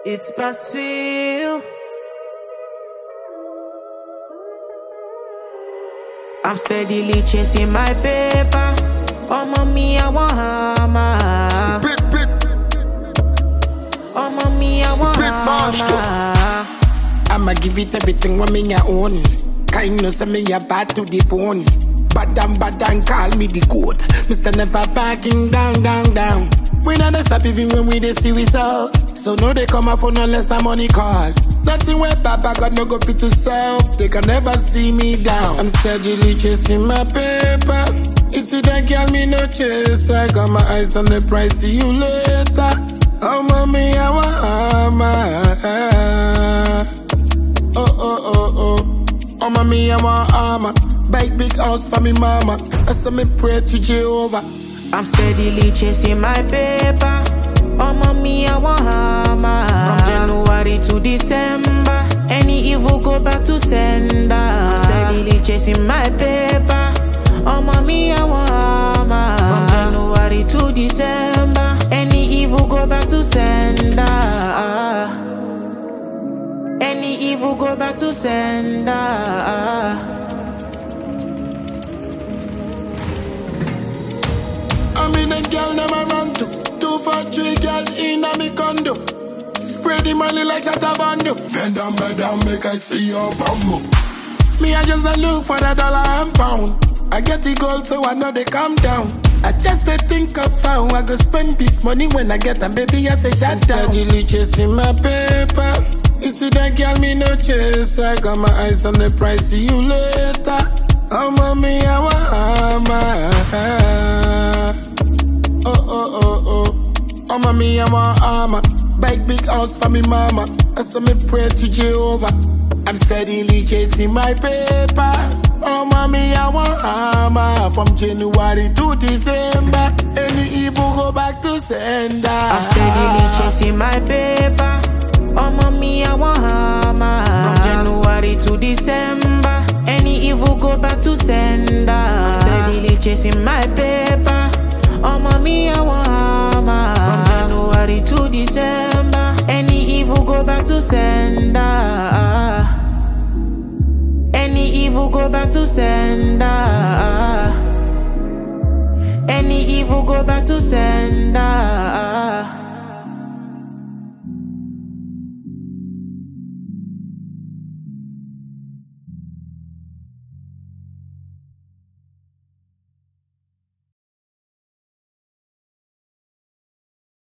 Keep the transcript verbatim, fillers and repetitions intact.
It's Basil. I'm steadily chasing my paper. Oh, mommy, I want hammer. Oh, mommy, I want hammer. I'ma give it everything when me a own. Kindness and me a bad to the bone. Bad and bad and call me the goat. Mister never backing down, down, down. We not stop even when we dey see results. So no they come up for no less than money call. Nothing where Papa God no go fit to solve. They can never see me down. I'm steadily chasing my paper. You see that girl, me no chase. I got my eyes on the price, see you later. Oh mommy, I want armor. Oh oh oh oh. Oh mommy, I want armor. Bike big house for me mama. I saw me pray to Jehovah. I'm steadily chasing my paper. Oh mommy, I want hammer. From January to December, any evil go back to sender. I'm steadily chasing my paper. Oh mommy, I want hammer. From January to December, any evil go back to sender. Any evil go back to sender. I'm in a girl never run to. Two for three girl in a me condo. Spread the money like Chatabando. Bend down, bend down, make I see your bumbo. Me, I just a look for the dollar and pound. I get the gold so I know they calm down. I just a think of how I go spend this money when I get them, baby, I say shut down. Steadily chasing my paper. You see that girl, me no chase. I got my eyes on the price, see you later. Oh, mommy, I want hammer. Oh, oh, oh, oh. Oh, mommy, I want armor. Bike big house for me mama. I saw me pray to Jehovah. I'm steadily chasing my paper. Oh, mommy, I want armor. From January to December, any evil go back to sender. I'm steadily chasing my paper. Oh, mommy, I want hammer. From January to December, any evil go back to sender. I'm steadily chasing my paper. Oh, mommy, I want hammer. From January to December, any evil go back to sender. Any evil go back to sender. Any evil go back to sender.